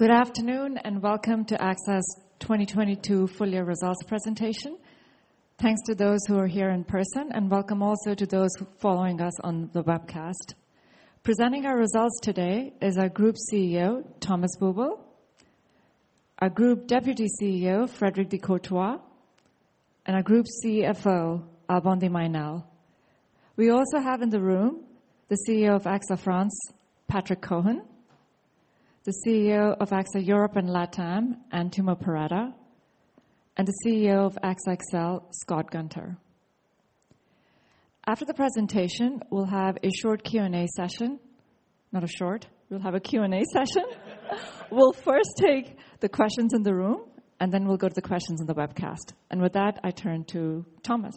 Good afternoon and welcome to AXA's 2022 full year results presentation. Thanks to those who are here in person and welcome also to those following us on the webcast. Presenting our results today is our Group CEO, Thomas Buberl, our Group Deputy CEO, Frédéric de Courtois, and our Group CFO, Alban de Mailly. We also have in the room the CEO of AXA France, Patrick Cohen, the CEO of AXA Europe and LATAM, Antimo Perretta, and the CEO of AXA XL, Scott Gunter. After the presentation, we'll have a short Q&A session. Not a short, we'll have a Q&A session. We'll first take the questions in the room, and then we'll go to the questions in the webcast. And with that, I turn to Thomas.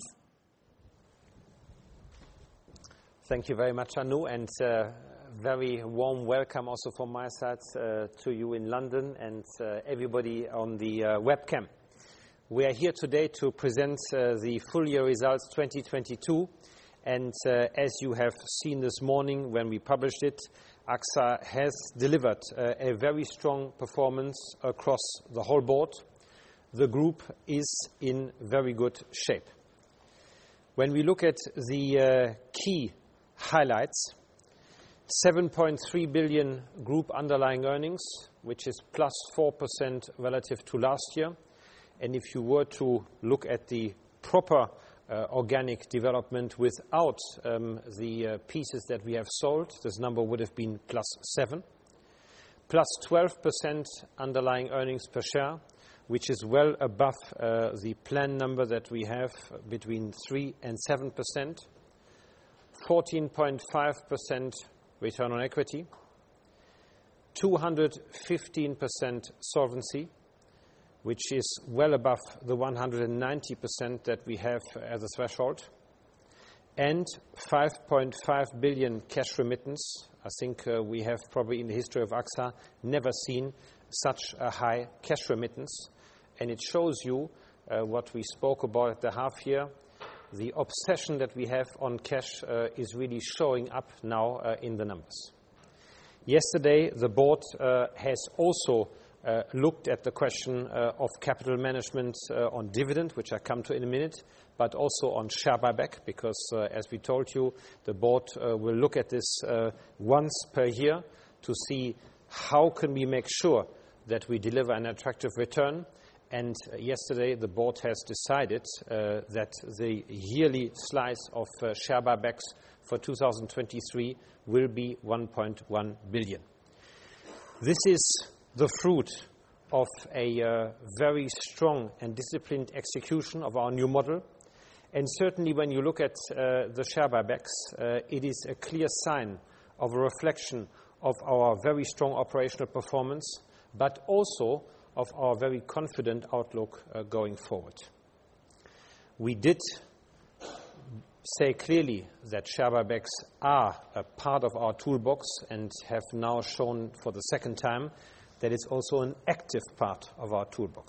Thank you very much, Anu, and very warm welcome also from my side to you in London and everybody on the webcam. We are here today to present the full year results 2022, and as you have seen this morning when we published it, AXA has delivered a very strong performance across the whole board. The group is in very good shape. When we look at the key highlights, 7.3 billion group underlying earnings, which is plus 4% relative to last year. And if you were to look at the proper organic development without the pieces that we have sold, this number would have been plus 7. Plus 12% underlying earnings per share, which is well above the plan number that we have between 3 and 7%. 14.5% return on equity, 215% solvency, which is well above the 190% that we have as a threshold, and 5.5 billion cash remittance. I think we have probably in the history of AXA never seen such a high cash remittance, and it shows you what we spoke about at the half year. The obsession that we have on cash is really showing up now in the numbers. Yesterday, the board has also looked at the question of capital management on dividend, which I come to in a minute, but also on share buyback, because as we told you, the board will look at this once per year to see how can we make sure that we deliver an attractive return. And yesterday, the board has decided that the yearly slice of share buybacks for 2023 will be 1.1 billion. This is the fruit of a very strong and disciplined execution of our new model. And certainly when you look at the share buybacks, it is a clear sign of a reflection of our very strong operational performance, but also of our very confident outlook going forward. We did say clearly that share buybacks are a part of our toolbox and have now shown for the second time that it's also an active part of our toolbox.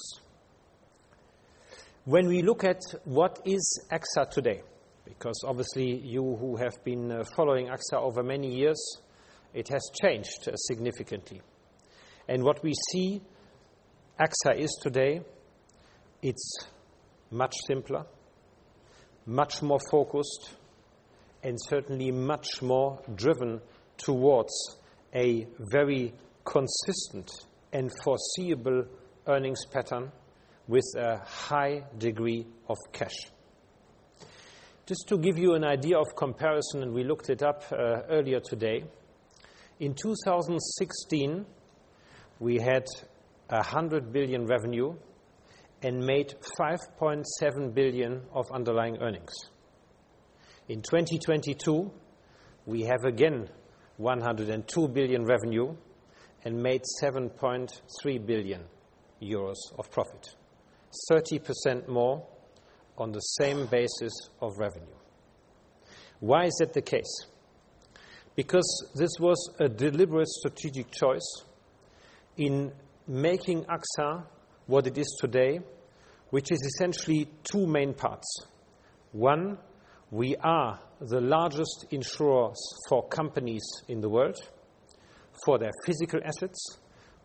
When we look at what is AXA today, because obviously you who have been following AXA over many years, it has changed significantly. And what we see AXA is today, it's much simpler, much more focused, and certainly much more driven towards a very consistent and foreseeable earnings pattern with a high degree of cash. Just to give you an idea of comparison, and we looked it up earlier today, in 2016 we had 100 billion revenue and made 5.7 billion of underlying earnings. In 2022, we have again 102 billion revenue and made 7.3 billion euros of profit. 30% more on the same basis of revenue. Why is that the case? Because this was a deliberate strategic choice in making AXA what it is today, which is essentially two main parts. One, we are the largest insurers for companies in the world, for their physical assets,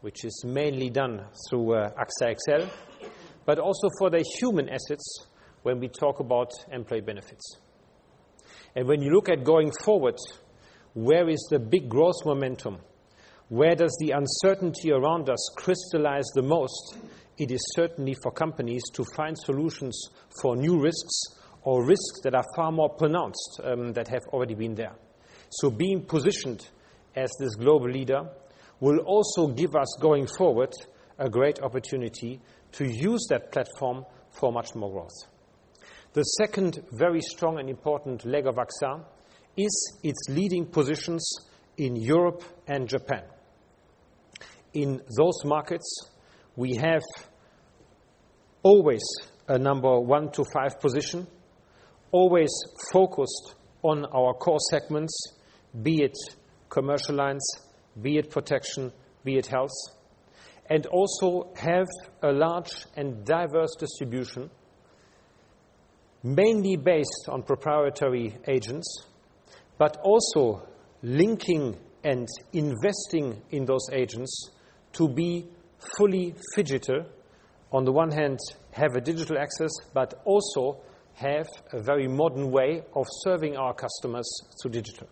which is mainly done through AXA XL, but also for their human assets when we talk about employee benefits. And when you look at going forward, where is the big growth momentum? Where does the uncertainty around us crystallize the most? It is certainly for companies to find solutions for new risks or risks that are far more pronounced that have already been there. So being positioned as this global leader will also give us, going forward, a great opportunity to use that platform for much more growth. The second very strong and important leg of AXA is its leading positions in Europe and Japan. In those markets, we have always a number 1 to 5 position, always focused on our core segments, be it commercial lines, be it protection, be it health, and also have a large and diverse distribution, mainly based on proprietary agents, but also linking and investing in those agents to be fully phygital. On the one hand, have a digital access, but also have a very modern way of serving our customers through digital.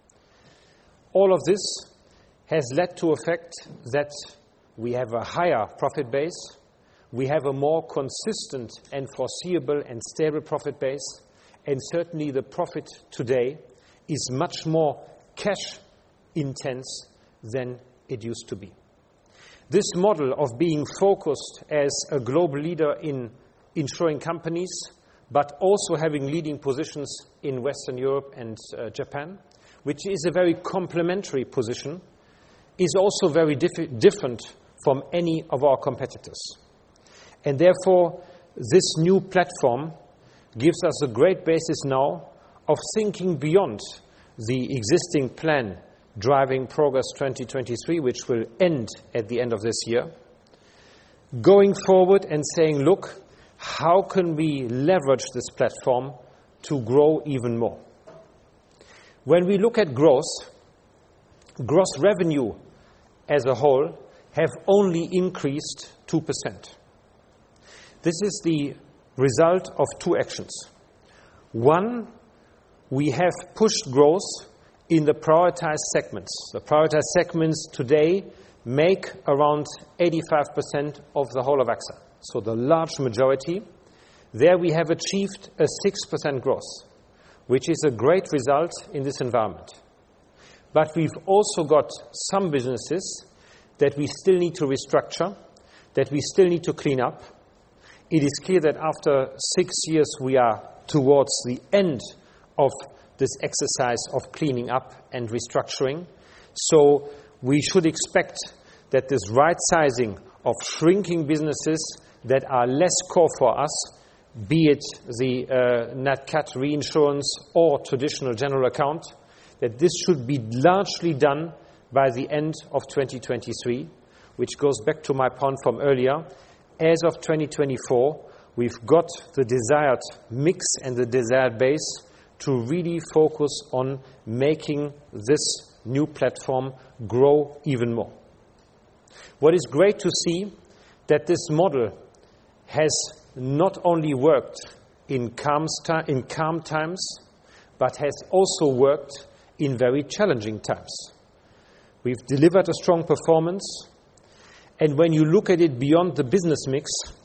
All of this has led to a fact that we have a higher profit base, we have a more consistent and foreseeable and stable profit base, and certainly the profit today is much more cash intense than it used to be. This model of being focused as a global leader in insuring companies, but also having leading positions in Western Europe and Japan, which is a very complementary position, is also very different from any of our competitors. And therefore, this new platform gives us a great basis now of thinking beyond the existing plan Driving Progress 2023, which will end at the end of this year, going forward and saying, look, how can we leverage this platform to grow even more? When we look at growth, gross revenue as a whole have only increased 2%. This is the result of two actions. One, we have pushed growth in the prioritized segments. The prioritized segments today make around 85% of the whole of AXA. So the large majority, there we have achieved a 6% growth, which is a great result in this environment. But we've also got some businesses that we still need to restructure, that we still need to clean up. It is clear that after 6 years we are towards the end of this exercise of cleaning up and restructuring. So we should expect that this right sizing of shrinking businesses that are less core for us, be it the Nat Cat reinsurance or traditional general account, that this should be largely done by the end of 2023, which goes back to my point from earlier. As of 2024, we've got the desired mix and the desired base to really focus on making this new platform grow even more. What is great to see that this model has not only worked in calm times, but has also worked in very challenging times. We've delivered a strong performance, and when you look at it beyond the business mix,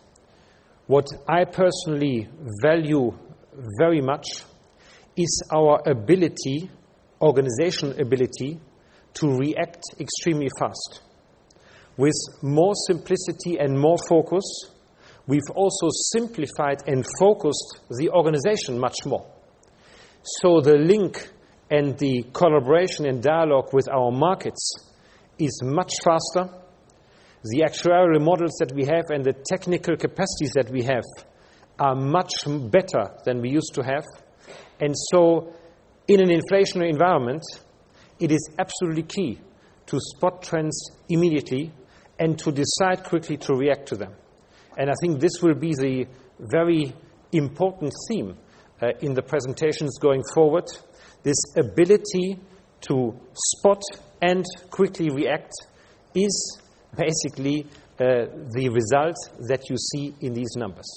what I personally value very much is our ability, organizational ability, to react extremely fast. With more simplicity and more focus, we've also simplified and focused the organization much more. So the link and the collaboration and dialogue with our markets is much faster. The actuarial models that we have and the technical capacities that we have are much better than we used to have. And so in an inflationary environment, it is absolutely key to spot trends immediately and to decide quickly to react to them. And I think this will be the very important theme in the presentations going forward, this ability to spot and quickly react is basically the result that you see in these numbers.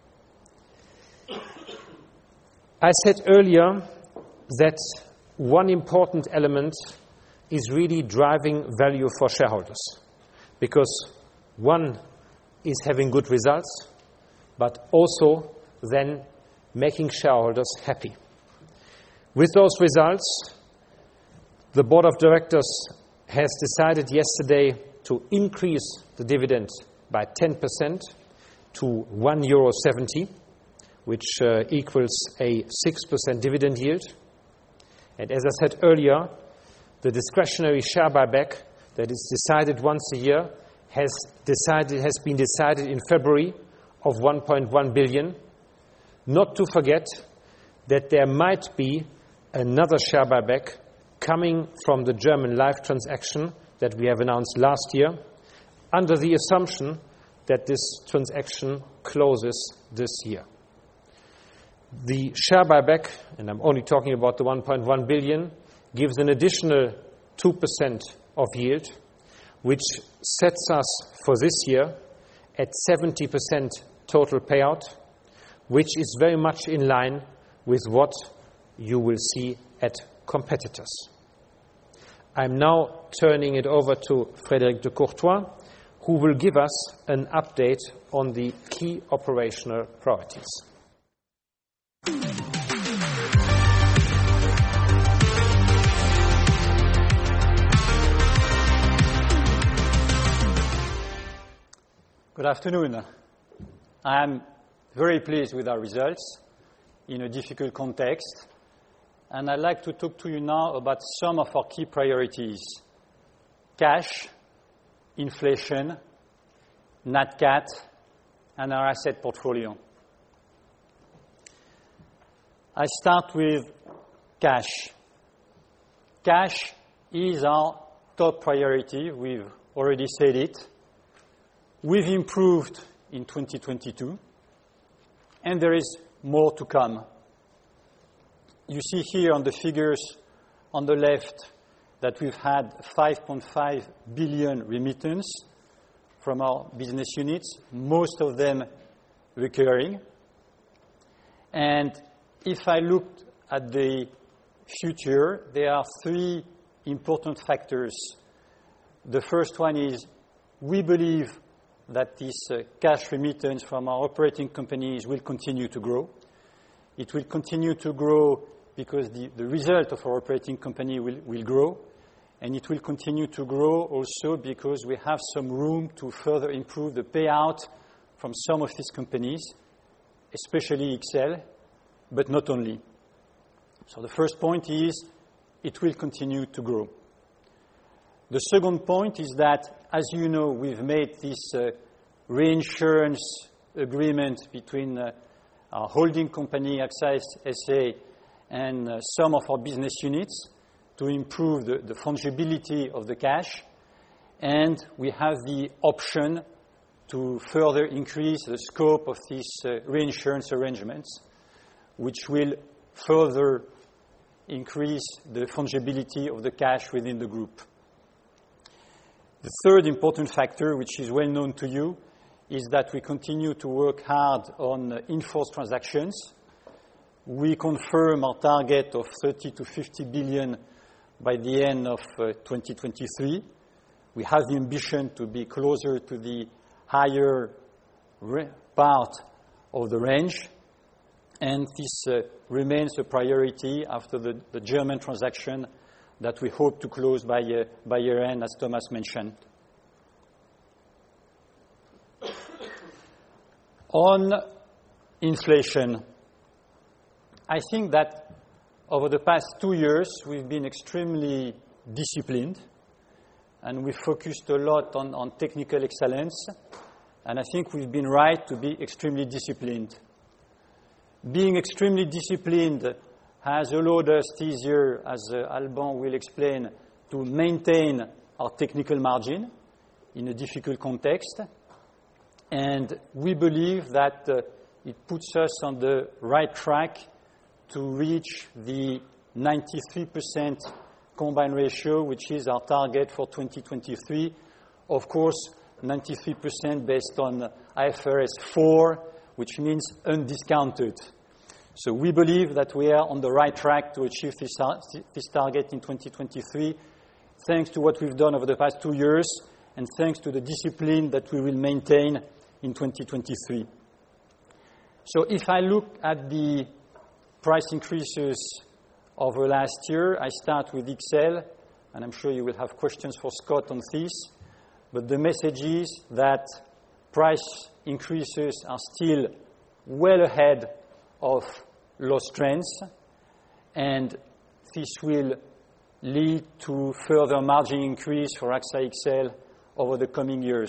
I said earlier that one important element is really driving value for shareholders, because one is having good results, but also then making shareholders happy. With those results, the board of directors has decided yesterday to increase the dividend by 10% to €1.70, which equals a 6% dividend yield. And as I said earlier, the discretionary share buyback that is decided once a year has been decided in February of 1.1 billion. Not to forget that there might be another share buyback coming from the German life transaction that we have announced last year, under the assumption that this transaction closes this year. The share buyback, and I'm only talking about the 1.1 billion, gives an additional 2% of yield, which sets us for this year at 70% total payout, which is very much in line with what you will see at competitors. I'm now turning it over to Frédéric de Courtois, who will give us an update on the key operational priorities. Good afternoon. I am very pleased with our results in a difficult context, and I'd like to talk to you now about some of our key priorities: cash, inflation, Nat Cat, and our asset portfolio. I start with cash. Cash is our top priority. We've already said it. We've improved in 2022, and there is more to come. You see here on the figures on the left that we've had 5.5 billion remittance from our business units, most of them recurring. And if I looked at the future, there are three important factors. The first one is we believe that this cash remittance from our operating companies will continue to grow. It will continue to grow because the result of our operating company will grow, and it will continue to grow also because we have some room to further improve the payout from some of these companies, especially XL, but not only. So the first point is it will continue to grow. The second point is that, as you know, we've made this reinsurance agreement between our holding company, AXA SA, and some of our business units to improve the fungibility of the cash. And we have the option to further increase the scope of these reinsurance arrangements, which will further increase the fungibility of the cash within the group. The third important factor, which is well known to you, is that we continue to work hard on in-force transactions. We confirm our target of 30 to 50 billion by the end of 2023. We have the ambition to be closer to the higher part of the range, and this remains a priority after the German transaction that we hope to close by year-end, as Thomas mentioned. On inflation, I think that over the past 2 years we've been extremely disciplined, and we focused a lot on technical excellence, and I think we've been right to be extremely disciplined. Being extremely disciplined has allowed us this year, as Alban will explain, to maintain our technical margin in a difficult context. And we believe that it puts us on the right track to reach the 93% combined ratio, which is our target for 2023, Of course, 93% based on IFRS 4, which means undiscounted. So we believe that we are on the right track to achieve this target in 2023, thanks to what we've done over the past 2 years and thanks to the discipline that we will maintain in 2023. So if I look at the price increases over last year, I start with XL, and I'm sure you will have questions for Scott on this, but the message is that price increases are still well ahead of loss trends, and this will lead to further margin increase for AXA XL over the coming years.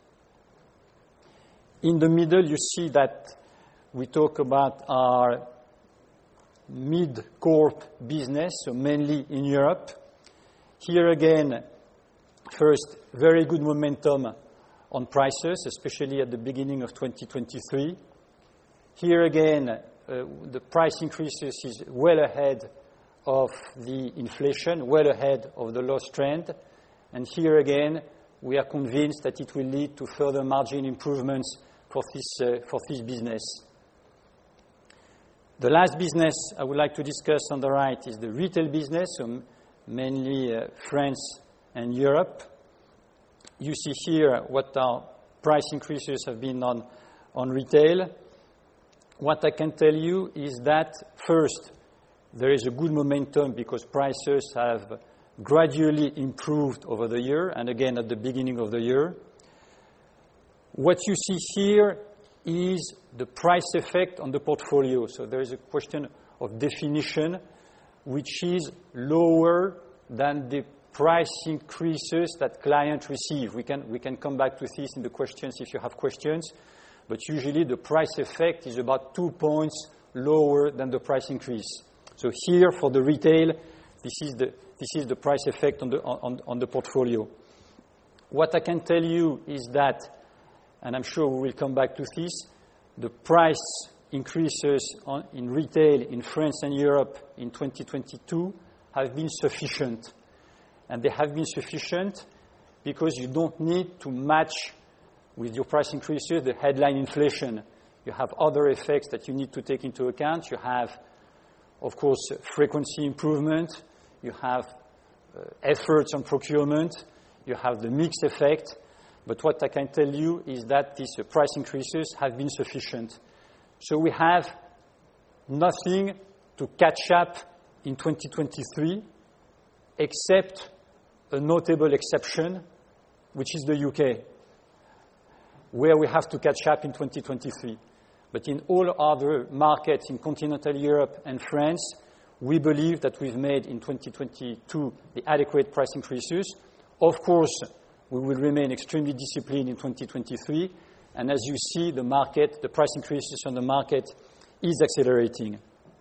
In the middle, you see that we talk about our mid-corp business, so mainly in Europe. Here again, first, very good momentum on prices, especially at the beginning of 2023. Here again, the price increases is well ahead of the inflation, well ahead of the loss trend. And here again, we are convinced that it will lead to further margin improvements for this business. The last business I would like to discuss on the right is the retail business, so mainly France and Europe. You see here what our price increases have been on retail. What I can tell you is that, first, there is a good momentum because prices have gradually improved over the year and again at the beginning of the year. What you see here is the price effect on the portfolio. So there is a question of definition, which is lower than the price increases that clients receive. We can come back to this in the questions if you have questions, but usually the price effect is about 2 points lower than the price increase. So here for the retail, this is the price effect on the portfolio. What I can tell you is that, and I'm sure we will come back to this, the price increases in retail in France and Europe in 2022 have been sufficient. And they have been sufficient because you don't need to match with your price increases the headline inflation. You have other effects that you need to take into account. You have, of course, frequency improvement. You have efforts on procurement. You have the mix effect. But what I can tell you is that these price increases have been sufficient. So we have nothing to catch up in 2023 except a notable exception, which is the UK, where we have to catch up in 2023. But in all other markets in continental Europe and France, we believe that we've made in 2022 the adequate price increases. Of course, we will remain extremely disciplined in 2023. And as you see, the price increases on the market is accelerating.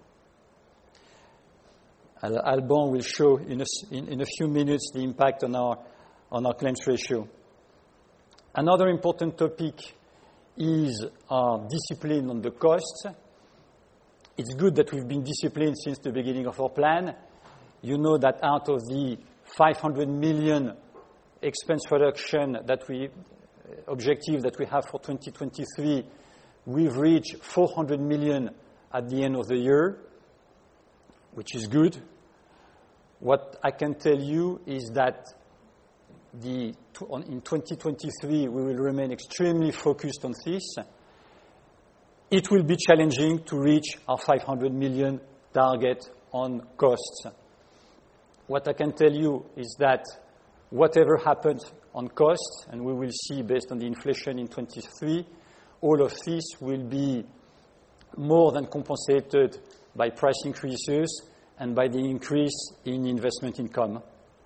Alban will show in a few minutes the impact on our claims ratio. Another important topic is our discipline on the costs. It's good that we've been disciplined since the beginning of our plan. You know that out of the 500 million expense reduction objective that we have for 2023, we've reached 400 million at the end of the year, which is good. What I can tell you is that in 2023, we will remain extremely focused on this. It will be challenging to reach our 500 million target on costs. What I can tell you is that whatever happens on costs, and we will see based on the inflation in 23, all of this will be more than compensated by price increases and by the increase in investment income.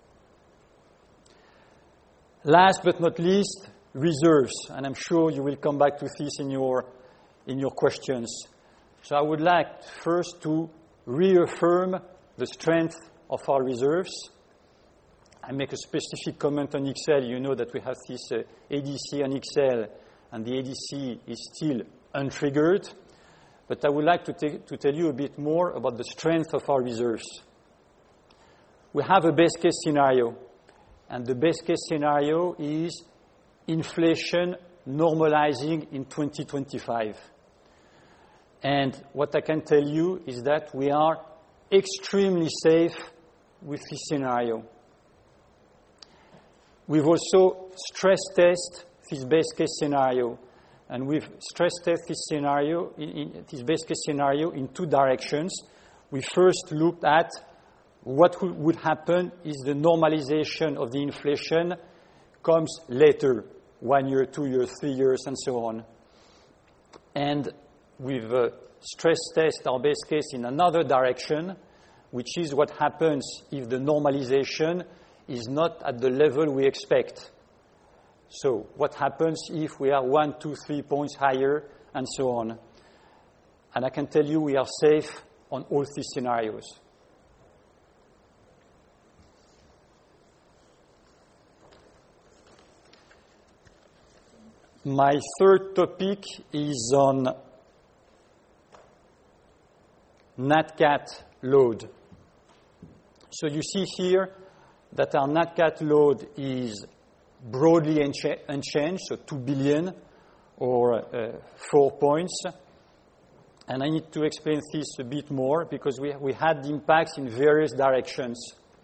Last but not least, reserves, and I'm sure you will come back to this in your questions. So I would like first to reaffirm the strength of our reserves. I make a specific comment on XL. You know that we have this ADC on XL, and the ADC is still untriggered. But I would like to tell you a bit more about the strength of our reserves. We have a best case scenario, and the best case scenario is inflation normalizing in 2025. And what I can tell you is that we are extremely safe with this scenario. We've also stress tested this base case scenario. And we've stress tested this scenario, this base case scenario, in two directions. We first looked at what would happen if the normalization of the inflation comes later, 1 year, 2 years, 3 years, and so on. And we've stress tested our base case in another direction, which is what happens if the normalization is not at the level we expect. So what happens if we are 1, 2, 3 points higher, and so on. And I can tell you we are safe on all these scenarios. My third topic is on Nat Cat load. So you see here that our Nat Cat load is broadly unchanged, so 2 billion or 4 points. And I need to explain this a bit more because we had impacts in various directions.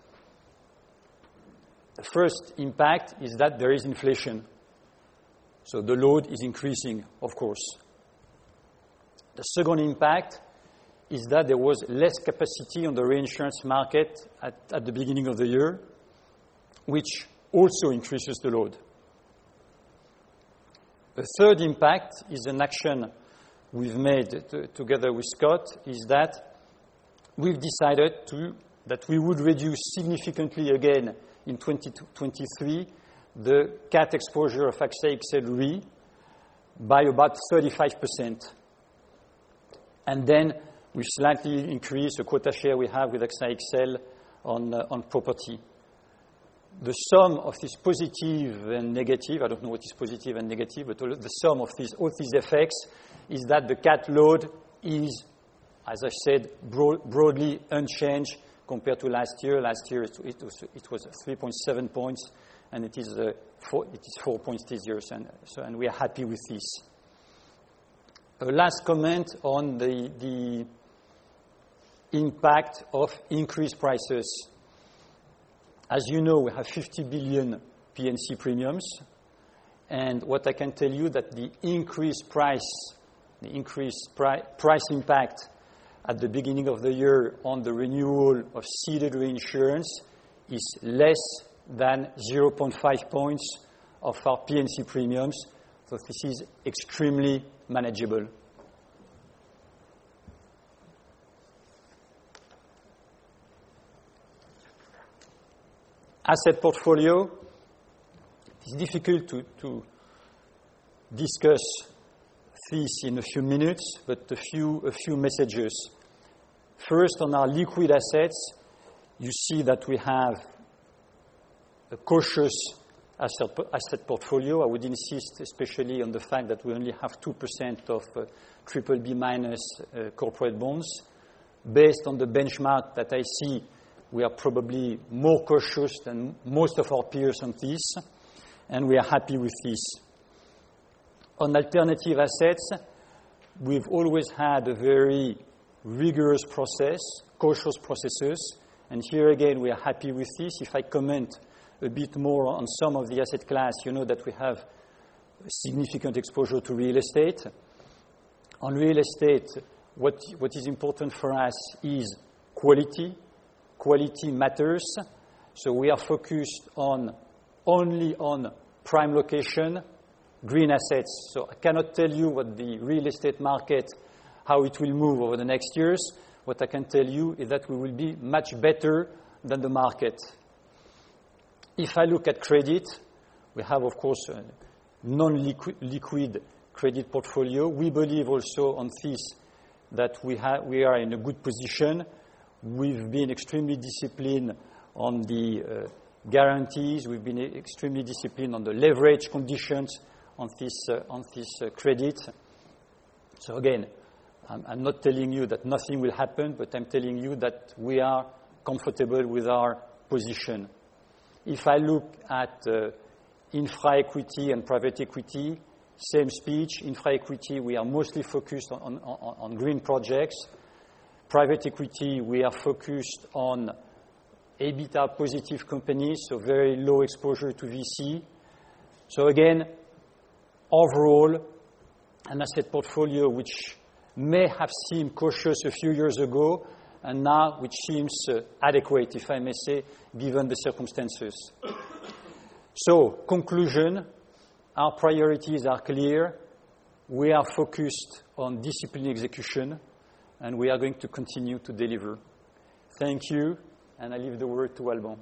The first impact is that there is inflation. So the load is increasing, of course. The second impact is that there was less capacity on the reinsurance market at the beginning of the year, which also increases the load. The third impact is an action we've made together with Scott, is that we've decided that we would reduce significantly again in 2023 the cat exposure of AXA XL Re by about 35%. And then we slightly increase the quota share we have with AXA XL on property. The sum of this positive and negative, I don't know what is positive and negative, but the sum of all these effects is that the cat load is, as I said, broadly unchanged compared to last year. Last year it was 3.7 points, and it is 4 points this year, and we are happy with this. A last comment on the impact of increased prices. As you know, we have 50 billion P&C premiums, and what I can tell you that the increased price impact at the beginning of the year on the renewal of ceded reinsurance is less than 0.5 points of our P&C premiums, so this is extremely manageable. Asset portfolio. It's difficult to discuss this in a few minutes, but a few messages. First, on our liquid assets, you see that we have a cautious asset portfolio. I would insist especially on the fact that we only have 2% of BBB- corporate bonds. Based on the benchmark that I see, we are probably more cautious than most of our peers on this, and we are happy with this. On alternative assets, we've always had a very rigorous process, cautious processes, and here again we are happy with this. If I comment a bit more on some of the asset class, you know that we have significant exposure to real estate. On real estate, what is important for us is quality. Quality matters, so we are focused only on prime location, green assets. So I cannot tell you what the real estate market, how it will move over the next years. What I can tell you is that we will be much better than the market. If I look at credit, we have, of course, a non-liquid credit portfolio. We believe also on this that we are in a good position. We've been extremely disciplined on the guarantees. We've been extremely disciplined on the leverage conditions on this credit. So again, I'm not telling you that nothing will happen, but I'm telling you that we are comfortable with our position. If I look at infra equity and private equity, same speech. Infra equity, we are mostly focused on green projects. Private equity, we are focused on EBITDA positive companies, so very low exposure to VC. So again, overall, an asset portfolio which may have seemed cautious a few years ago, and now which seems adequate, if I may say, given the circumstances. So, conclusion, our priorities are clear. We are focused on disciplined execution, and we are going to continue to deliver. Thank you, and I leave the word to Alban.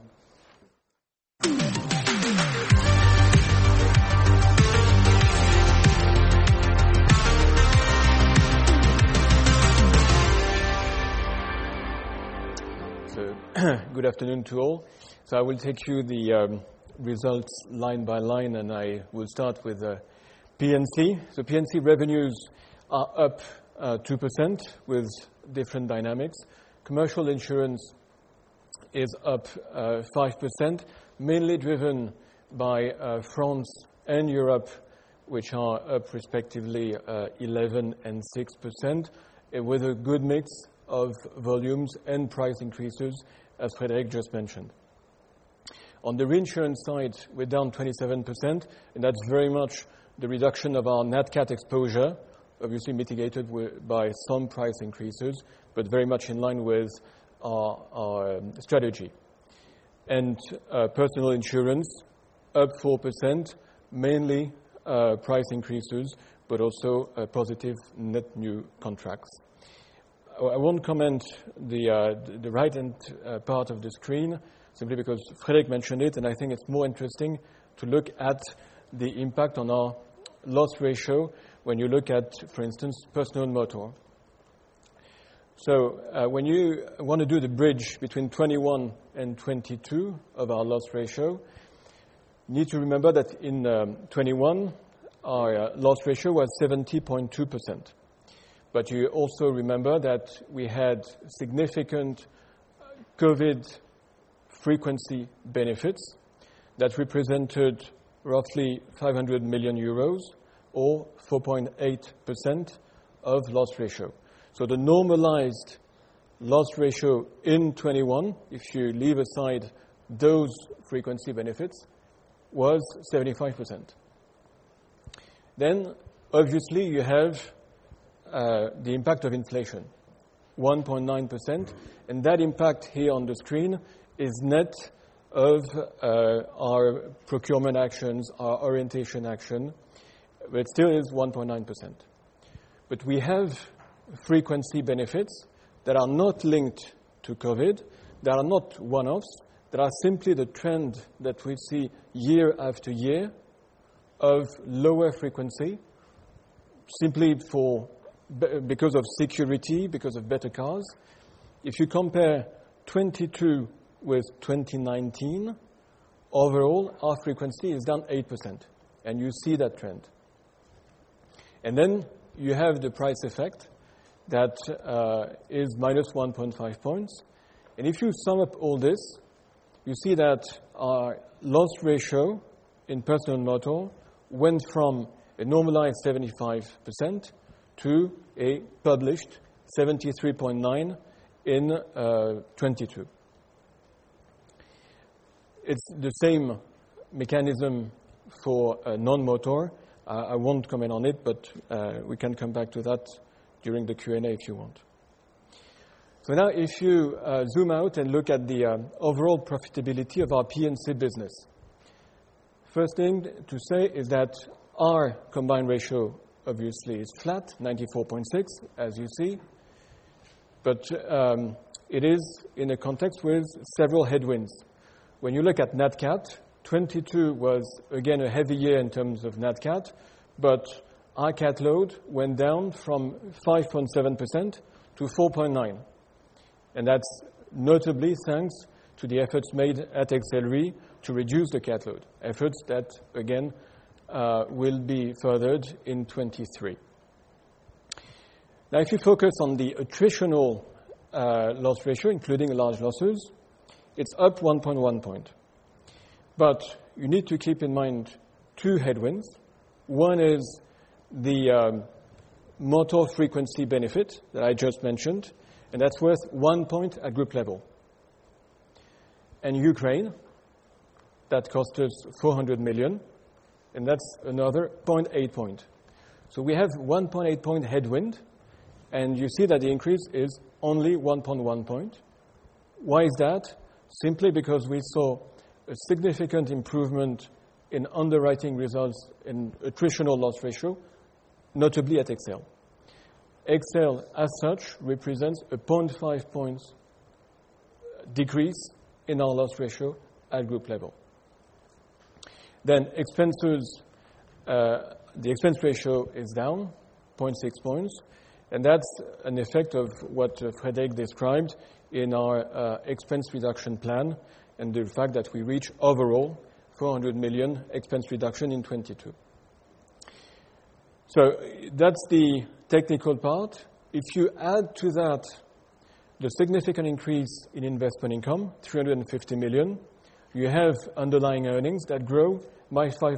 Good afternoon to all. So I will take you the results line by line, and I will start with P&C. So P&C revenues are up 2% with different dynamics. Commercial insurance is up 5%, mainly driven by France and Europe, which are up respectively 11 and 6%, with a good mix of volumes and price increases, as Frédéric just mentioned. On the reinsurance side, we're down 27%, and that's very much the reduction of our nat cat exposure, obviously mitigated by some price increases, but very much in line with our strategy. And personal insurance, up 4%, mainly price increases, but also positive net new contracts. I won't comment the right-hand part of the screen, simply because Frédéric mentioned it, and I think it's more interesting to look at the impact on our loss ratio when you look at, for instance, personal motor. So when you want to do the bridge between 21 and 22 of our loss ratio, you need to remember that in 21, our loss ratio was 70.2%. But you also remember that we had significant COVID frequency benefits that represented roughly 500 million euros or 4.8% of loss ratio. So the normalized loss ratio in 21, if you leave aside those frequency benefits, was 75%. Then, obviously, you have the impact of inflation, 1.9%, and that impact here on the screen is net of our procurement actions, our orientation action, but it still is 1.9%. But we have frequency benefits that are not linked to COVID, that are not one-offs, that are simply the trend that we see year after year of lower frequency, simply because of security, because of better cars. If you compare 22 with 2019, overall, our frequency is down 8%, and you see that trend. And then you have the price effect that is minus 1.5 points. And if you sum up all this, you see that our loss ratio in personal motor went from a normalized 75% to a published 73.9 in 22. It's the same mechanism for non-motor. I won't comment on it, but we can come back to that during the Q&A if you want. So now if you zoom out and look at the overall profitability of our P&C business, first thing to say is that our combined ratio obviously is flat, 94.6, as you see, but it is in a context with several headwinds. When you look at Nat Cat, 22 was again a heavy year in terms of Nat Cat, but our cat load went down from 5.7% to 4.9%. And that's notably thanks to the efforts made at XL Re to reduce the cat load, efforts that, again, will be furthered in 23. Now, if you focus on the attritional loss ratio, including large losses, it's up 1.1 point. But you need to keep in mind two headwinds. One is the motor frequency benefit that I just mentioned, and that's worth 1 point at group level. And Ukraine, that cost us 400 million, and that's another 0.8 point. So we have 1.8 point headwind, and you see that the increase is only 1.1 point. Why is that? Simply because we saw a significant improvement in underwriting results in attritional loss ratio, notably at XL. XL, as such, represents a 0.5 points decrease in our loss ratio at group level. Then expenses, the expense ratio is down 0.6 points, and that's an effect of what Frédéric described in our expense reduction plan and the fact that we reach overall 400 million expense reduction in 22. So that's the technical part. If you add to that the significant increase in investment income, 350 million, you have underlying earnings that grow by 5%.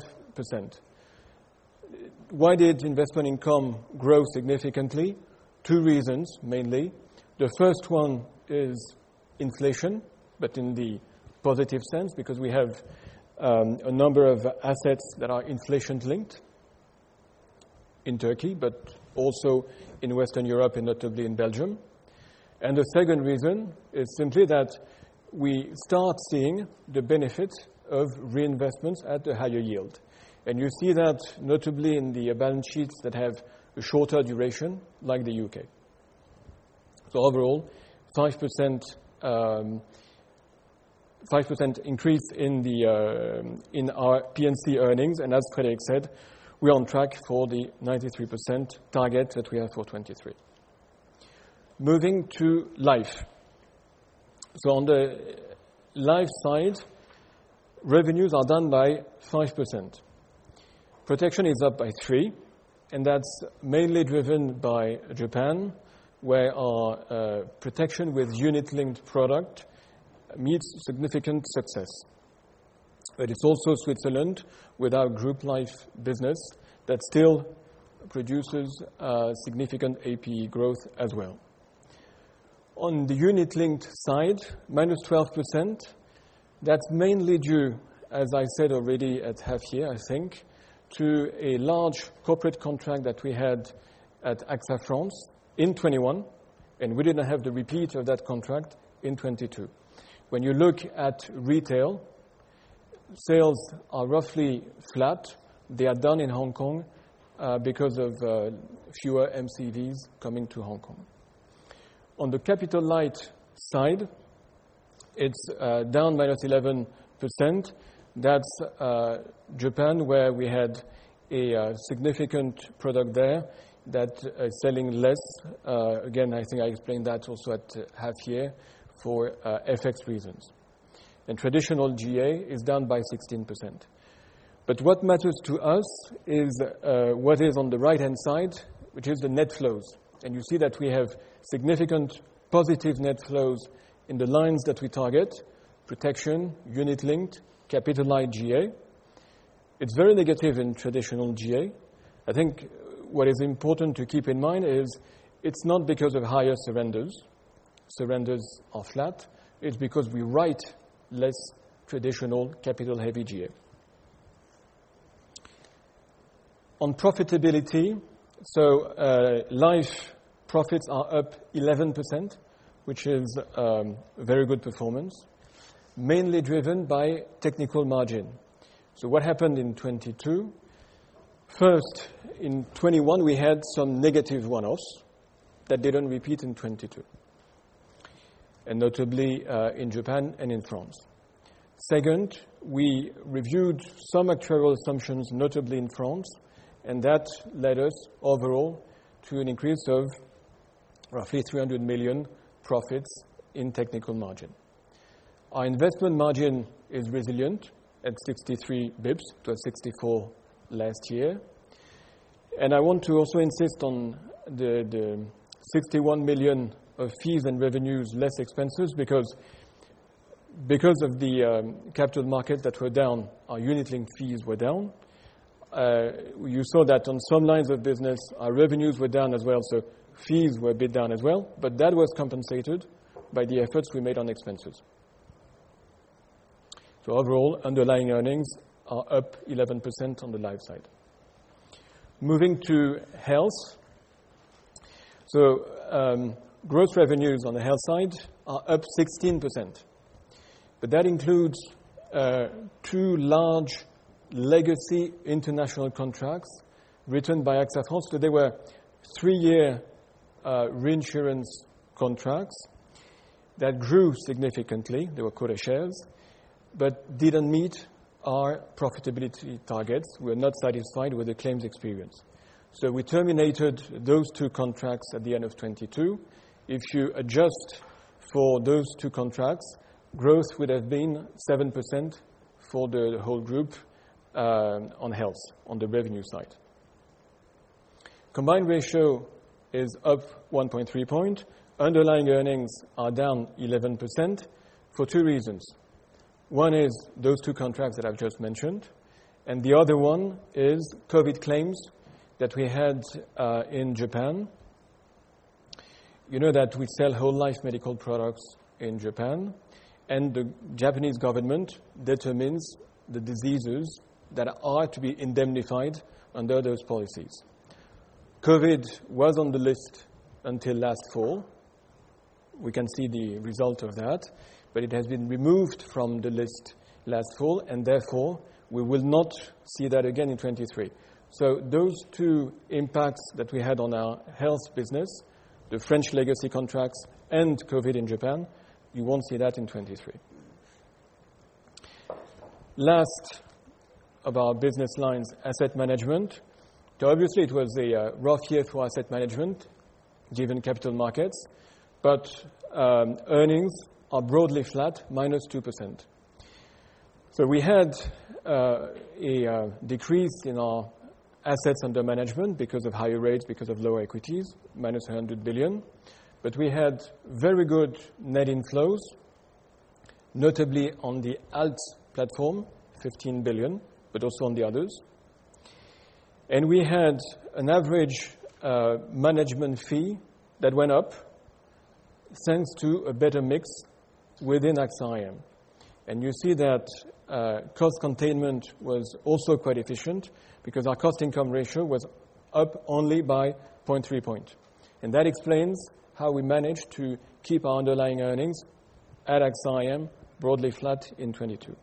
Why did investment income grow significantly? Two reasons, mainly. The first one is inflation, but in the positive sense, because we have a number of assets that are inflation-linked in Turkey, but also in Western Europe and notably in Belgium. And the second reason is simply that we start seeing the benefit of reinvestments at a higher yield. And you see that notably in the balance sheets that have a shorter duration, like the UK. So overall, 5% increase in our P&C earnings, and as Frédéric said, we're on track for the 93% target that we have for 23. Moving to life. So on the life side, revenues are down by 5%. Protection is up by 3%, and that's mainly driven by Japan, where our protection with unit-linked product meets significant success. But it's also Switzerland, with our group life business, that still produces significant APE growth as well. On the unit-linked side, minus 12%, that's mainly due, as I said already at half year, I think, to a large corporate contract that we had at AXA France in 21, and we didn't have the repeat of that contract in 22. When you look at retail, sales are roughly flat. They are done in Hong Kong because of fewer MCVs coming to Hong Kong. On the capital light side, it's down minus 11%. That's Japan, where we had a significant product there that is selling less. Again, I think I explained that also at half year for FX reasons. And traditional GA is down by 16%. But what matters to us is what is on the right-hand side, which is the net flows. And you see that we have significant positive net flows in the lines that we target: protection, unit-linked, capital-light GA. It's very negative in traditional GA. I think what is important to keep in mind is it's not because of higher surrenders. Surrenders are flat. It's because we write less traditional capital-heavy GA. On profitability, so life profits are up 11%, which is a very good performance, mainly driven by technical margin. So what happened in 22? First, in 21, we had some negative one-offs that didn't repeat in 22, and notably in Japan and in France. Second, we reviewed some actuarial assumptions, notably in France, and that led us overall to an increase of roughly 300 million profits in technical margin. Our investment margin is resilient at 63 bips to 64 last year. And I want to also insist on the 61 million of fees and revenues less expenses because of the capital market that were down, our unit-linked fees were down. you saw that on some lines of business, our revenues were down as well, so fees were a bit down as well, but that was compensated by the efforts we made on expenses. So overall, underlying earnings are up 11% on the life side. Moving to health. So gross revenues on the health side are up 16%. But that includes two large legacy international contracts written by AXA France. So they were 3-year reinsurance contracts that grew significantly. They were quota shares, but didn't meet our profitability targets. We were not satisfied with the claims experience. So we terminated those two contracts at the end of 22. If you adjust for those two contracts, growth would have been 7% for the whole group on health, on the revenue side. Combined ratio is up 1.3 point. Underlying earnings are down 11% for two reasons. One is those two contracts that I've just mentioned, and the other one is COVID claims that we had in Japan. You know that we sell whole life medical products in Japan, and the Japanese government determines the diseases that are to be indemnified under those policies. COVID was on the list until last fall. We can see the result of that, but it has been removed from the list last fall, and therefore we will not see that again in 23. So those two impacts that we had on our health business, the French legacy contracts and COVID in Japan, you won't see that in 23. Last of our business lines, asset management. So obviously it was a rough year for asset management, given capital markets, but earnings are broadly flat, minus 2%. So we had a decrease in our assets under management because of higher rates, because of lower equities, minus 100 billion. But we had very good net inflows, notably on the ALT platform, 15 billion, but also on the others. And we had an average management fee that went up thanks to a better mix within AXA IM. And you see that cost containment was also quite efficient because our cost-income ratio was up only by 0.3 point. And that explains how we managed to keep our underlying earnings at AXA IM broadly flat in 22.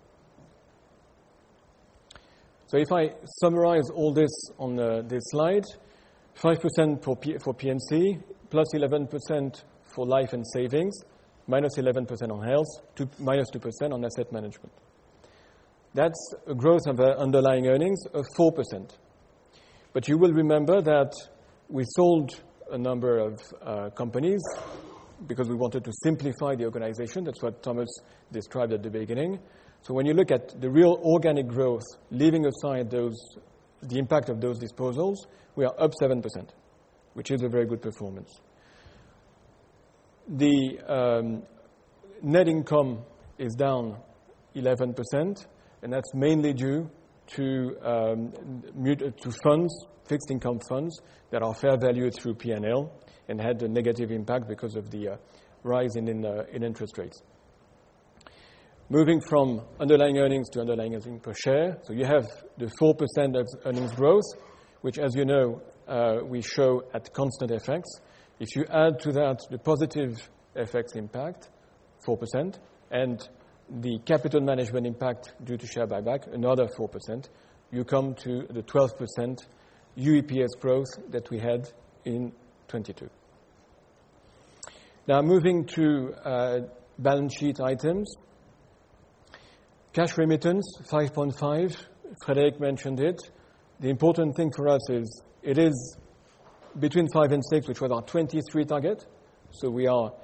So if I summarize all this on this slide, 5% for P&C, plus 11% for life and savings, minus 11% on health, minus 2% on asset management. That's a growth of underlying earnings of 4%. But you will remember that we sold a number of companies because we wanted to simplify the organization. That's what Thomas described at the beginning. So when you look at the real organic growth, leaving aside the impact of those disposals, we are up 7%, which is a very good performance. The net income is down 11%, and that's mainly due to funds, fixed income funds, that are fair valued through P&L and had a negative impact because of the rise in interest rates. Moving from underlying earnings to underlying earnings per share, so you have the 4% of earnings growth, which, as you know, we show at constant FX. If you add to that the positive FX impact, 4%, and the capital management impact due to share buyback, another 4%, you come to the 12% UEPS growth that we had in 22. Now moving to balance sheet items. Cash remittance, 5.5. Frédéric mentioned it. The important thing for us is it is between 5 and 6, which was our 23 target. So we are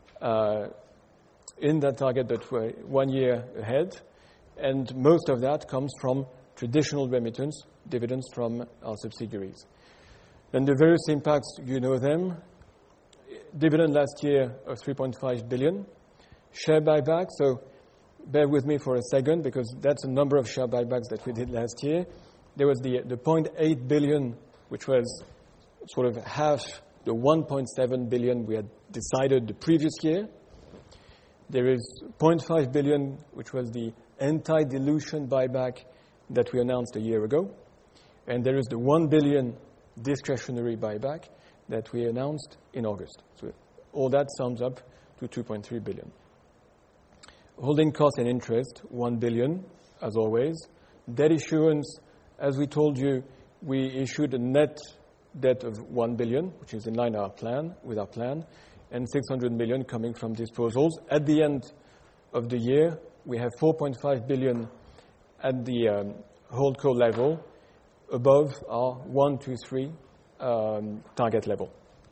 in that target, but we're 1 year ahead. And most of that comes from traditional remittance, dividends from our subsidiaries. Then the various impacts, you know them. Dividend last year of 3.5 billion. Share buyback, so bear with me for a second because that's a number of share buybacks that we did last year. there was the 0.8 billion, which was sort of half the 1.7 billion we had decided the previous year. There is 0.5 billion, which was the anti-dilution buyback that we announced a year ago. And there is the 1 billion discretionary buyback that we announced in August. So all that sums up to 2.3 billion. Holding cost and interest, 1 billion, as always. Debt issuance, as we told you, we issued a net debt of 1 billion, which is in line with our plan, and 600 million coming from disposals. At the end of the year, we have 4.5 billion at the holdco level, above our 1, 2, 3 target level.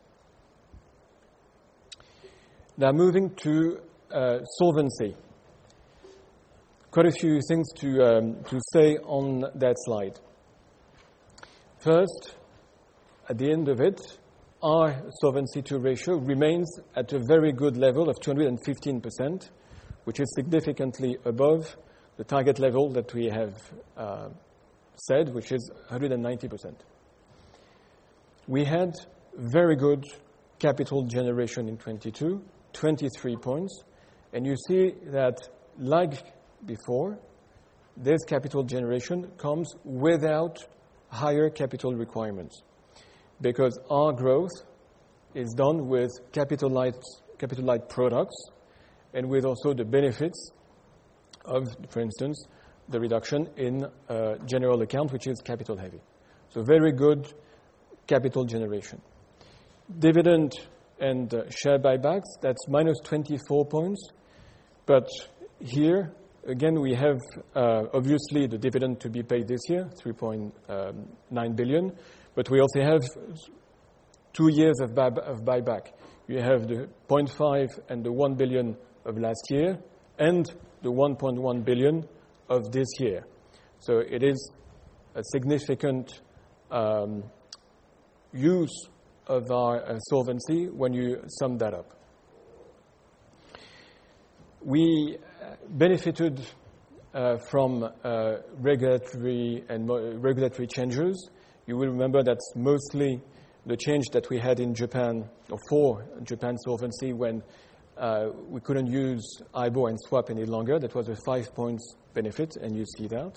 Now moving to solvency. Quite a few things to say on that slide. First, at the end of it, our Solvency II ratio remains at a very good level of 215%, which is significantly above the target level that we have said, which is 190%. We had very good capital generation in 22, 23 points, and you see that, like before, this capital generation comes without higher capital requirements, because our growth is done with capital light products and with also the benefits of, for instance, the reduction in general account, which is capital heavy. So very good capital generation. Dividend and share buybacks, that's minus 24 points. But here, again, we have obviously the dividend to be paid this year, 3.9 billion. But we also have 2 years of buyback. You have the 0.5 and the 1 billion of last year and the 1.1 billion of this year. So it is a significant use of our solvency when you sum that up. We benefited from regulatory changes. You will remember that's mostly the change that we had in Japan, or for Japan solvency, when we couldn't use IBOR and swap any longer. That was a 5 points benefit, and you see that.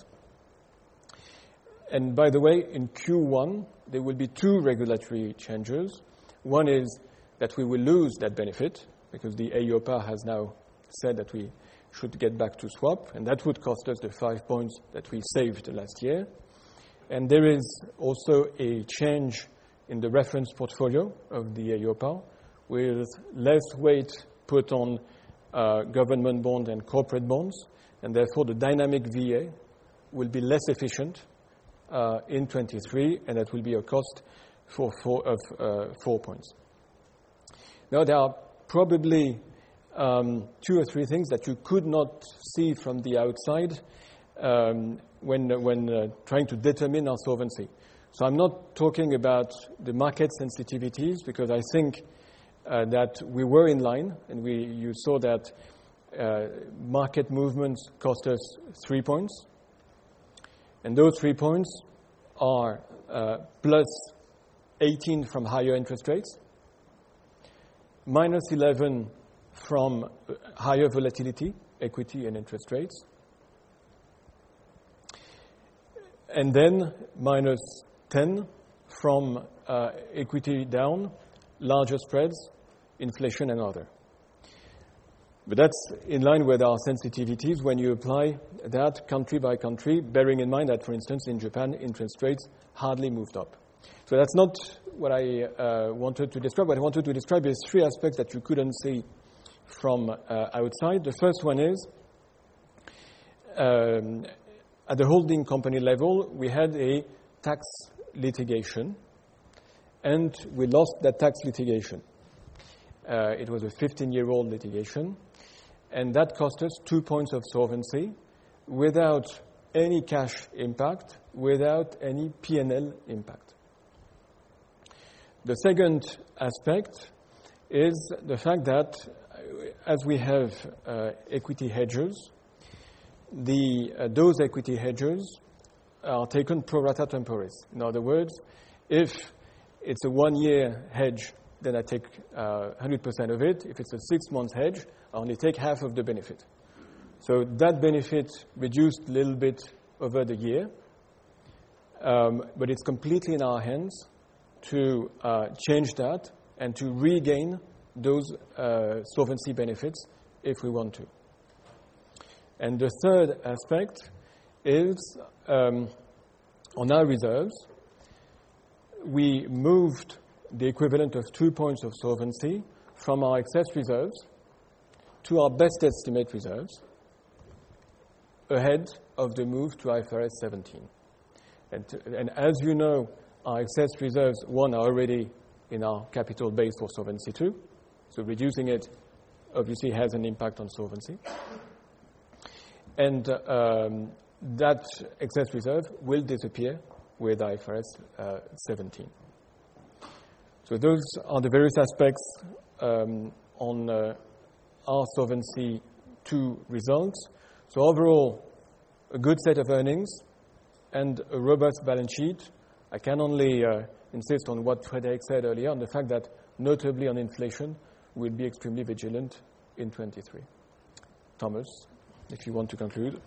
And by the way, in Q1, there will be 2 regulatory changes. One is that we will lose that benefit, because the EIOPA has now said that we should get back to swap, and that would cost us the 5 points that we saved last year. And there is also a change in the reference portfolio of the EIOPA, with less weight put on government bond and corporate bonds, and therefore the dynamic VA will be less efficient in 23, and that will be a cost of 4 points. Now, there are probably 2 or 3 things that you could not see from the outside when trying to determine our solvency. So I'm not talking about the market sensitivities, because I think that we were in line, and you saw that market movements cost us 3 points. And those 3 points are plus 18 from higher interest rates, minus 11 from higher volatility, equity and interest rates, and then minus 10 from equity down, larger spreads, inflation and other. But that's in line with our sensitivities when you apply that country by country, bearing in mind that, for instance, in Japan, interest rates hardly moved up. So that's not what I wanted to describe. What I wanted to describe is 3 aspects that you couldn't see from outside. The first one is, at the holding company level, we had a tax litigation, and we lost that tax litigation. It was a 15-year-old litigation, and that cost us 2 points of solvency without any cash impact, without any P&L impact. The second aspect is the fact that as we have equity hedges, those equity hedges are taken pro rata temporis. In other words, if it's a 1-year hedge, then I take 100% of it. If it's a 6-month hedge, I only take half of the benefit. So that benefit reduced a little bit over the year, but it's completely in our hands to change that and to regain those solvency benefits if we want to. And the third aspect is on our reserves. We moved the equivalent of 2 points of solvency from our excess reserves to our best estimate reserves ahead of the move to IFRS 17. And as you know, our excess reserves, one, are already in our capital base for Solvency II, so reducing it obviously has an impact on solvency. And that excess reserve will disappear with IFRS 17. So those are the various aspects on our Solvency II results. So overall, a good set of earnings and a robust balance sheet. I can only insist on what Frédéric said earlier, on the fact that, notably on inflation, we'll be extremely vigilant in 23. Thomas, if you want to conclude.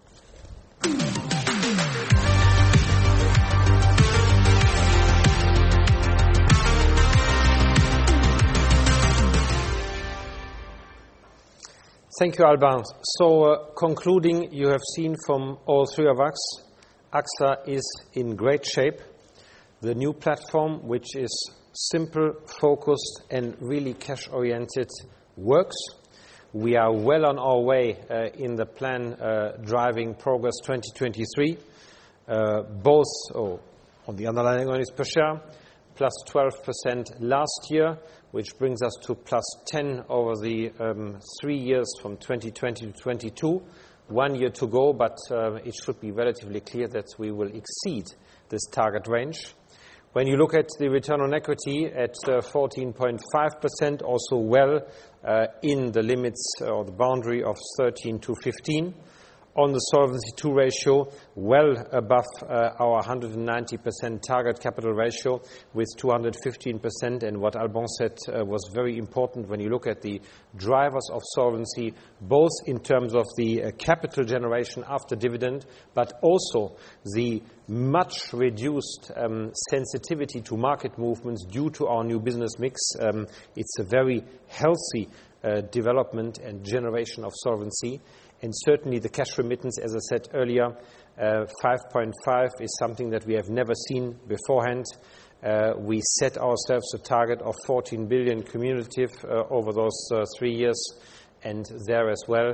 Thank you, Alban. So, concluding, you have seen from all three of us, AXA is in great shape. The new platform, which is simple, focused, and really cash-oriented, works. We are well on our way in the plan driving Progress 2023, both on the underlying earnings per share, plus 12% last year, which brings us to plus 10 over the 3 years from 2020 to 22. 1 year to go, but it should be relatively clear that we will exceed this target range. When you look at the return on equity at 14.5%, also well in the limits or the boundary of 13 to 15. On the Solvency II ratio, well above our 190% target capital ratio with 215%. And what Alban said was very important when you look at the drivers of solvency, both in terms of the capital generation after dividend, but also the much reduced sensitivity to market movements due to our new business mix. It's a very healthy development and generation of solvency. And certainly the cash remittance, as I said earlier, 5.5 is something that we have never seen beforehand. We set ourselves a target of 14 billion cumulative over those 3 years, and there as well,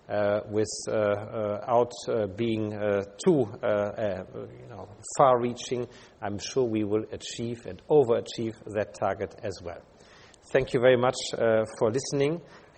without being too far-reaching, I'm sure we will achieve and overachieve that target as well. Thank you very much for listening.